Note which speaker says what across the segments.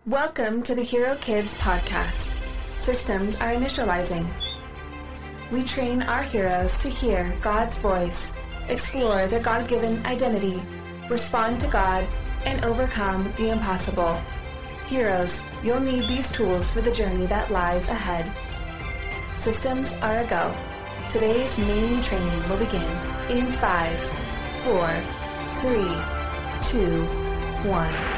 Speaker 1: Welcome to the Hero Kids podcast. Systems are initializing. We train our heroes to hear God's voice, explore their God-given identity, respond to God, and overcome the impossible. Heroes, you'll need these tools for the journey that lies ahead. Systems are a go. Today's main training will begin in 5, 4, 3, 2, 1.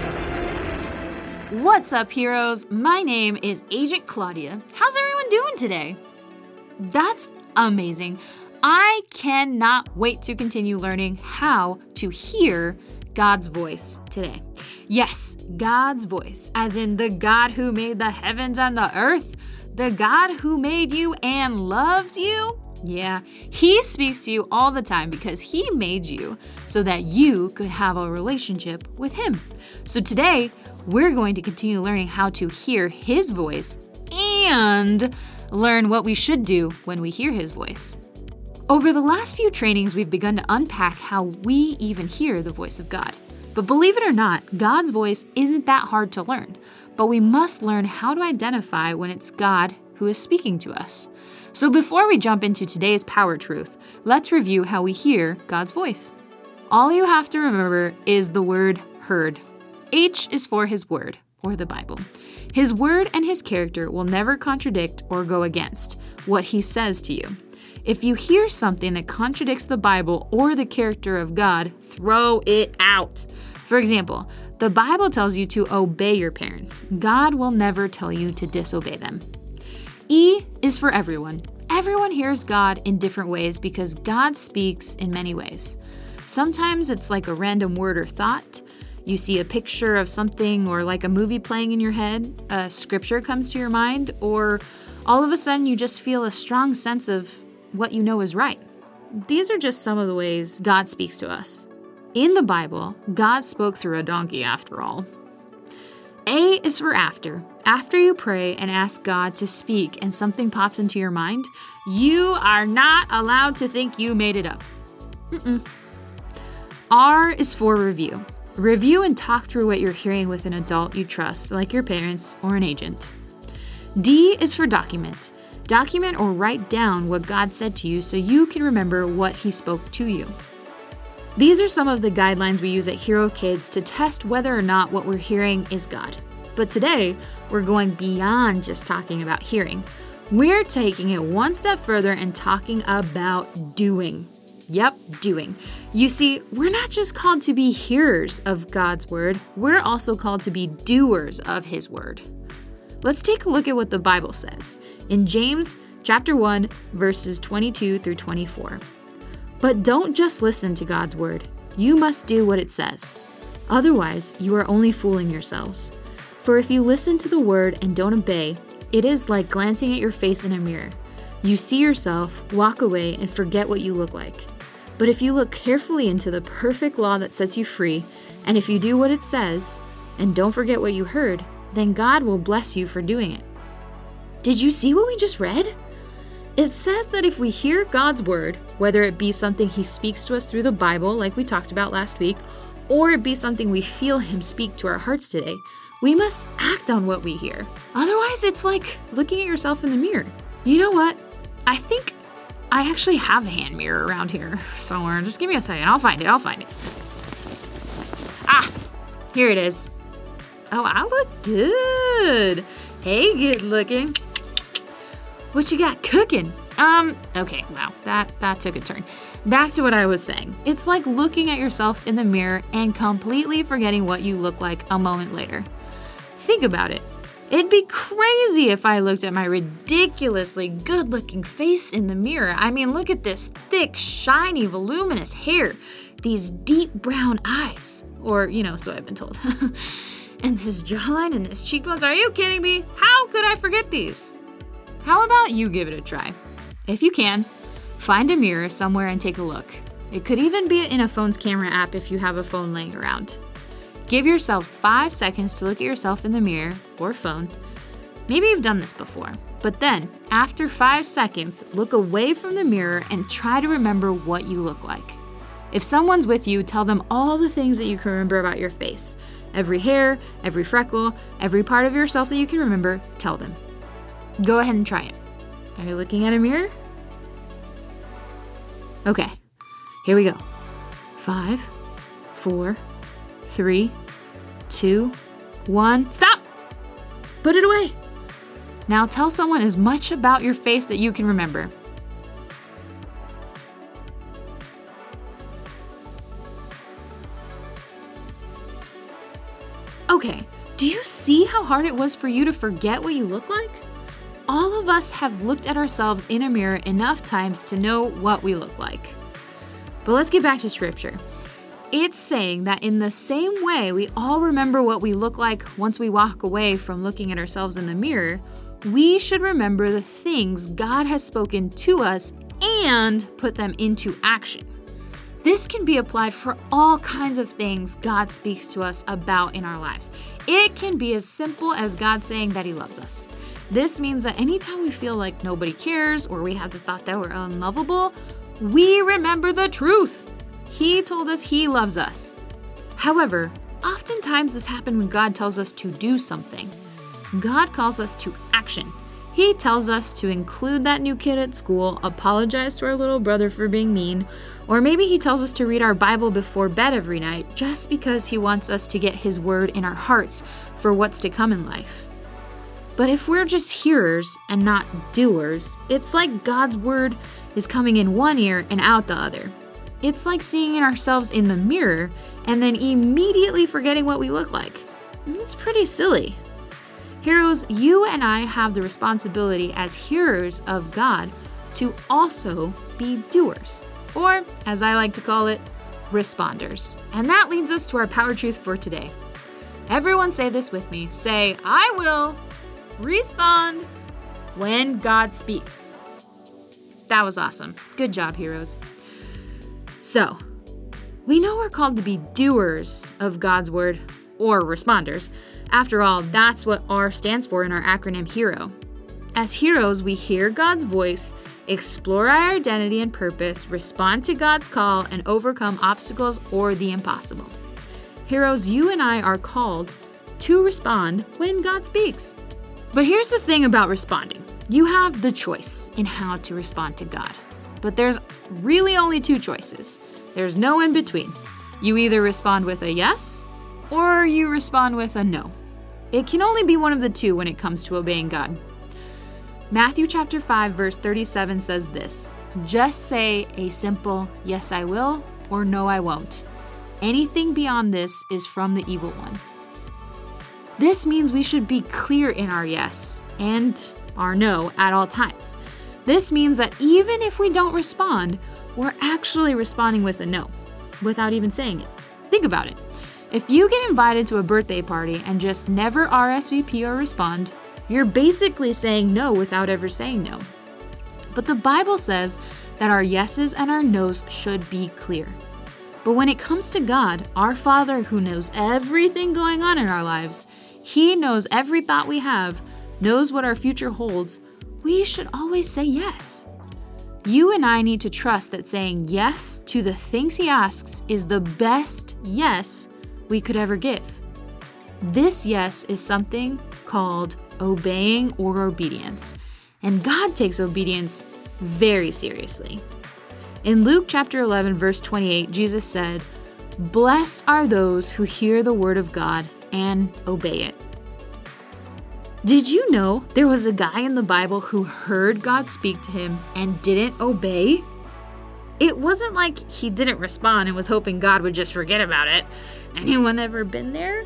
Speaker 2: What's up, heroes? My name is Agent Claudia. How's everyone doing today? That's amazing. I cannot wait to continue learning how to hear God's voice today. Yes, God's voice, as in the God who made the heavens and the earth, the God who made you and loves you. Yeah, He speaks to you all the time because He made you so that you could have a relationship with Him. So today, we're going to continue learning how to hear His voice and learn what we should do when we hear His voice. Over the last few trainings, we've begun to unpack how we even hear the voice of God. But believe it or not, God's voice isn't that hard to learn, but we must learn how to identify when it's God who is speaking to us. So before we jump into today's power truth, let's review how we hear God's voice. All you have to remember is the word heard. H is for His word, or the Bible. His word and His character will never contradict or go against what He says to you. If you hear something that contradicts the Bible or the character of God, throw it out. For example, the Bible tells you to obey your parents. God will never tell you to disobey them. E is for everyone. Everyone hears God in different ways because God speaks in many ways. Sometimes it's like a random word or thought. You see a picture of something or like a movie playing in your head, a scripture comes to your mind, or all of a sudden you just feel a strong sense of what you know is right. These are just some of the ways God speaks to us. In the Bible, God spoke through a donkey after all. A is for after. After you pray and ask God to speak and something pops into your mind, you are not allowed to think you made it up. R is for review. Review and talk through what you're hearing with an adult you trust, like your parents or an agent. D is for document. Document or write down what God said to you so you can remember what He spoke to you. These are some of the guidelines we use at Hero Kids to test whether or not what we're hearing is God. But today, we're going beyond just talking about hearing. We're taking it one step further and talking about doing. Yep, doing. You see, we're not just called to be hearers of God's word, we're also called to be doers of His word. Let's take a look at what the Bible says in James chapter 1, verses 22 through 24. But don't just listen to God's word. You must do what it says. Otherwise, you are only fooling yourselves. For if you listen to the word and don't obey, it is like glancing at your face in a mirror. You see yourself, walk away, and forget what you look like. But if you look carefully into the perfect law that sets you free, and if you do what it says, and don't forget what you heard, then God will bless you for doing it. Did you see what we just read? It says that if we hear God's word, whether it be something He speaks to us through the Bible, like we talked about last week, or it be something we feel Him speak to our hearts today, we must act on what we hear. Otherwise, it's like looking at yourself in the mirror. You know what? I think I actually have a hand mirror around here somewhere. Just give me a second. I'll find it. Ah, here it is. Oh, I look good. Hey, good looking. What you got cooking? Okay, wow, that took a turn. Back to what I was saying. It's like looking at yourself in the mirror and completely forgetting what you look like a moment later. Think about it. It'd be crazy if I looked at my ridiculously good-looking face in the mirror. I mean, look at this thick, shiny, voluminous hair. These deep brown eyes. Or, so I've been told. And this jawline and this cheekbones. Are you kidding me? How could I forget these? How about you give it a try? If you can, find a mirror somewhere and take a look. It could even be in a phone's camera app if you have a phone laying around. Give yourself 5 seconds to look at yourself in the mirror or phone. Maybe you've done this before, but then, after 5 seconds, look away from the mirror and try to remember what you look like. If someone's with you, tell them all the things that you can remember about your face. Every hair, every freckle, every part of yourself that you can remember, tell them. Go ahead and try it. Are you looking at a mirror? Okay, here we go. 5, 4, 3, 2, 1, stop! Put it away. Now tell someone as much about your face that you can remember. Okay, do you see how hard it was for you to forget what you look like? All of us have looked at ourselves in a mirror enough times to know what we look like. But let's get back to scripture. It's saying that in the same way we all remember what we look like once we walk away from looking at ourselves in the mirror, we should remember the things God has spoken to us and put them into action. This can be applied for all kinds of things God speaks to us about in our lives. It can be as simple as God saying that He loves us. This means that anytime we feel like nobody cares or we have the thought that we're unlovable, we remember the truth. He told us He loves us. However, oftentimes this happens when God tells us to do something. God calls us to action. He tells us to include that new kid at school, apologize to our little brother for being mean, or maybe He tells us to read our Bible before bed every night just because He wants us to get His word in our hearts for what's to come in life. But if we're just hearers and not doers, it's like God's word is coming in one ear and out the other. It's like seeing ourselves in the mirror and then immediately forgetting what we look like. It's pretty silly. Heroes, you and I have the responsibility as hearers of God to also be doers, or as I like to call it, responders. And that leads us to our power truth for today. Everyone say this with me. Say, I will respond when God speaks. That was awesome. Good job, heroes. So, we know we're called to be doers of God's word, or responders. After all, that's what R stands for in our acronym HERO. As heroes, we hear God's voice, explore our identity and purpose, respond to God's call, and overcome obstacles or the impossible. Heroes, you and I are called to respond when God speaks. But here's the thing about responding. You have the choice in how to respond to God. But there's really only two choices. There's no in between. You either respond with a yes, or you respond with a no. It can only be one of the two when it comes to obeying God. Matthew chapter 5, verse 37 says this, just say a simple yes I will or no I won't. Anything beyond this is from the evil one. This means we should be clear in our yes and our no at all times. This means that even if we don't respond, we're actually responding with a no, without even saying it. Think about it. If you get invited to a birthday party and just never RSVP or respond, you're basically saying no without ever saying no. But the Bible says that our yeses and our nos should be clear. But when it comes to God, our Father who knows everything going on in our lives, He knows every thought we have, knows what our future holds, we should always say yes. You and I need to trust that saying yes to the things He asks is the best yes we could ever give. This yes is something called obeying or obedience, and God takes obedience very seriously. In Luke chapter 11, verse 28, Jesus said, "Blessed are those who hear the word of God and obey it." Did you know there was a guy in the Bible who heard God speak to him and didn't obey? It wasn't like he didn't respond and was hoping God would just forget about it. Anyone ever been there?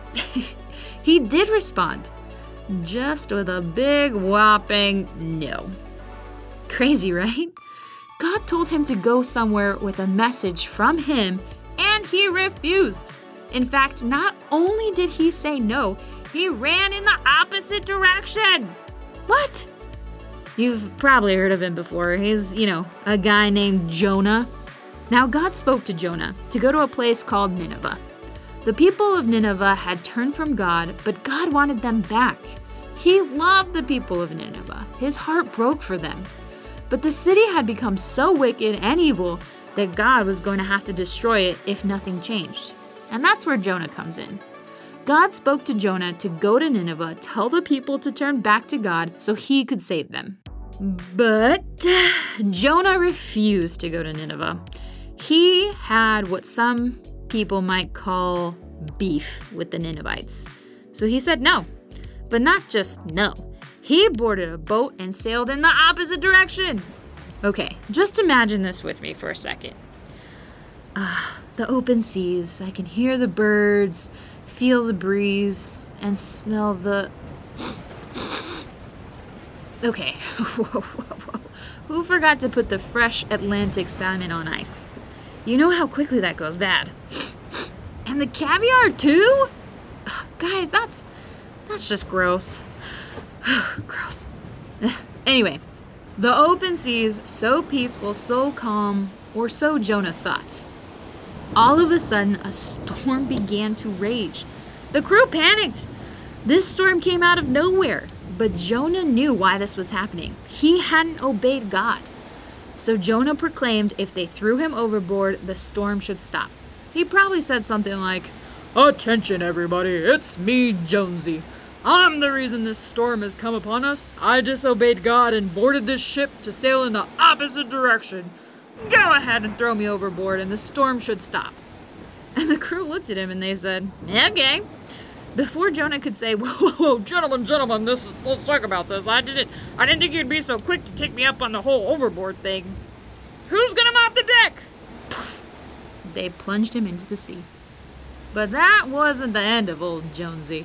Speaker 2: He did respond, just with a big whopping no. Crazy, right? God told him to go somewhere with a message from Him, and he refused. In fact, not only did he say no, he ran in the opposite direction. What? You've probably heard of him before. He's, a guy named Jonah. Now, God spoke to Jonah to go to a place called Nineveh. The people of Nineveh had turned from God, but God wanted them back. He loved the people of Nineveh. His heart broke for them. But the city had become so wicked and evil that God was going to have to destroy it if nothing changed. And that's where Jonah comes in. God spoke to Jonah to go to Nineveh, tell the people to turn back to God so he could save them. But Jonah refused to go to Nineveh. He had what some people might call beef with the Ninevites. So he said no. But not just no. He boarded a boat and sailed in the opposite direction. Okay, just imagine this with me for a second. The open seas. I can hear the birds, feel the breeze, and smell the... Okay, who forgot to put the fresh Atlantic salmon on ice? You know how quickly that goes bad. And the caviar too? Guys, that's just gross. Gross. Anyway, the open seas, so peaceful, so calm, or so Jonah thought. All of a sudden, a storm began to rage. The crew panicked. This storm came out of nowhere. But Jonah knew why this was happening. He hadn't obeyed God. So Jonah proclaimed if they threw him overboard, the storm should stop. He probably said something like, "Attention everybody, it's me, Jonesy. I'm the reason this storm has come upon us. I disobeyed God and boarded this ship to sail in the opposite direction. Go ahead and throw me overboard and the storm should stop." And the crew looked at him and they said, "Okay." Before Jonah could say, whoa, gentlemen, let's talk about this. I didn't think you'd be so quick to take me up on the whole overboard thing. Who's gonna mop the deck? Poof. They plunged him into the sea. But that wasn't the end of old Jonesy.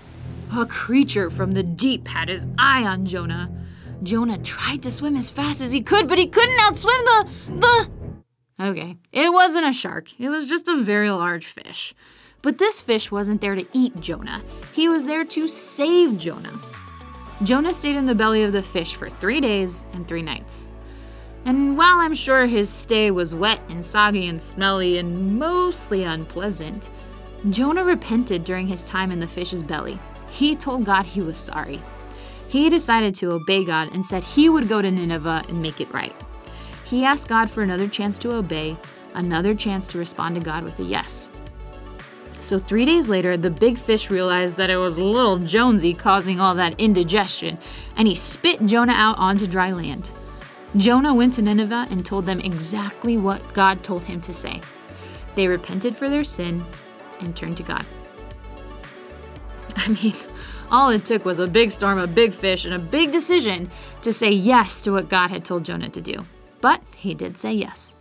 Speaker 2: A creature from the deep had his eye on Jonah. Jonah tried to swim as fast as he could, but he couldn't outswim the... Okay, it wasn't a shark. It was just a very large fish. But this fish wasn't there to eat Jonah. He was there to save Jonah. Jonah stayed in the belly of the fish for 3 days and 3 nights. And while I'm sure his stay was wet and soggy and smelly and mostly unpleasant, Jonah repented during his time in the fish's belly. He told God he was sorry. He decided to obey God and said he would go to Nineveh and make it right. He asked God for another chance to obey, another chance to respond to God with a yes. So 3 days later, the big fish realized that it was little Jonesy causing all that indigestion, and he spit Jonah out onto dry land. Jonah went to Nineveh and told them exactly what God told him to say. They repented for their sin and turned to God. I mean, all it took was a big storm, a big fish, and a big decision to say yes to what God had told Jonah to do. But he did say yes.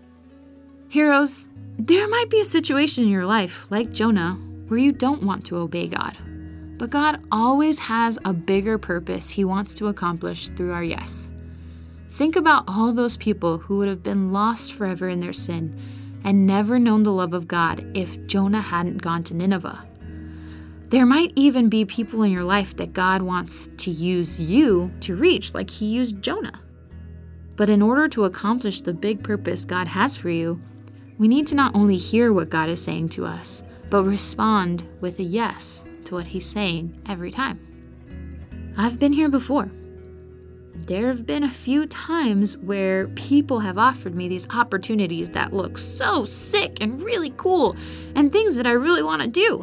Speaker 2: Heroes, there might be a situation in your life, like Jonah, where you don't want to obey God. But God always has a bigger purpose he wants to accomplish through our yes. Think about all those people who would have been lost forever in their sin and never known the love of God if Jonah hadn't gone to Nineveh. There might even be people in your life that God wants to use you to reach, like he used Jonah. But in order to accomplish the big purpose God has for you, we need to not only hear what God is saying to us, but respond with a yes to what he's saying every time. I've been here before. There have been a few times where people have offered me these opportunities that look so sick and really cool and things that I really want to do.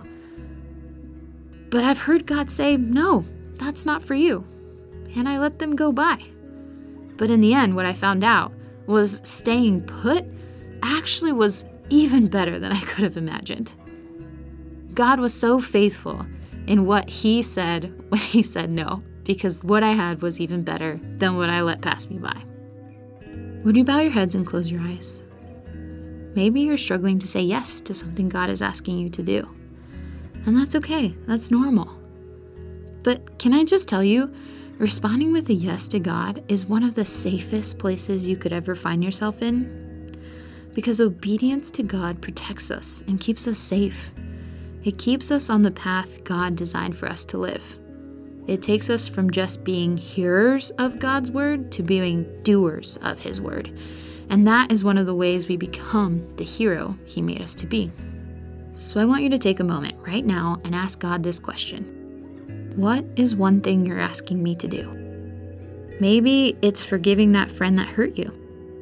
Speaker 2: But I've heard God say, no, that's not for you. And I let them go by. But in the end, what I found out was staying put actually was even better than I could have imagined. God was so faithful in what he said when he said no, because what I had was even better than what I let pass me by. Would you bow your heads and close your eyes? Maybe you're struggling to say yes to something God is asking you to do. And that's okay, that's normal. But can I just tell you, responding with a yes to God is one of the safest places you could ever find yourself in. Because obedience to God protects us and keeps us safe. It keeps us on the path God designed for us to live. It takes us from just being hearers of God's word to being doers of his word. And that is one of the ways we become the hero he made us to be. So I want you to take a moment right now and ask God this question. What is one thing you're asking me to do? Maybe it's forgiving that friend that hurt you.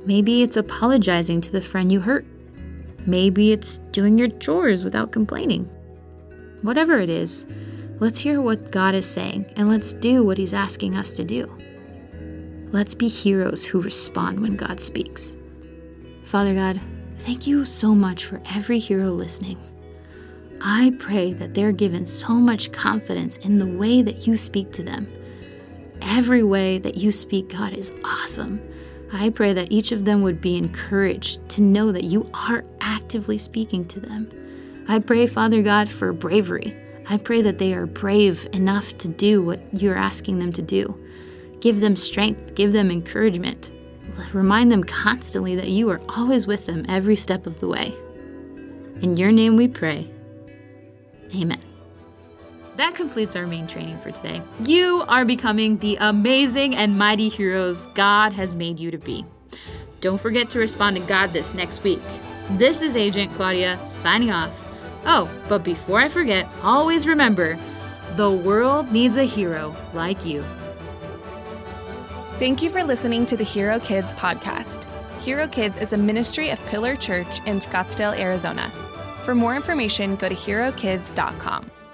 Speaker 2: Maybe it's apologizing to the friend you hurt. Maybe it's doing your chores without complaining. Whatever it is, let's hear what God is saying and let's do what He's asking us to do. Let's be heroes who respond when God speaks. Father God, thank you so much for every hero listening. I pray that they're given so much confidence in the way that you speak to them. Every way that you speak, God, is awesome. I pray that each of them would be encouraged to know that you are actively speaking to them. I pray, Father God, for bravery. I pray that they are brave enough to do what you're asking them to do. Give them strength, give them encouragement. Remind them constantly that you are always with them every step of the way. In your name we pray. Amen. That completes our main training for today. You are becoming the amazing and mighty heroes God has made you to be. Don't forget to respond to God this next week. This is Agent Claudia signing off. Oh, but before I forget, always remember, the world needs a hero like you.
Speaker 1: Thank you for listening to the Hero Kids podcast. Hero Kids is a ministry of Pillar Church in Scottsdale, Arizona. For more information, go to herokids.com.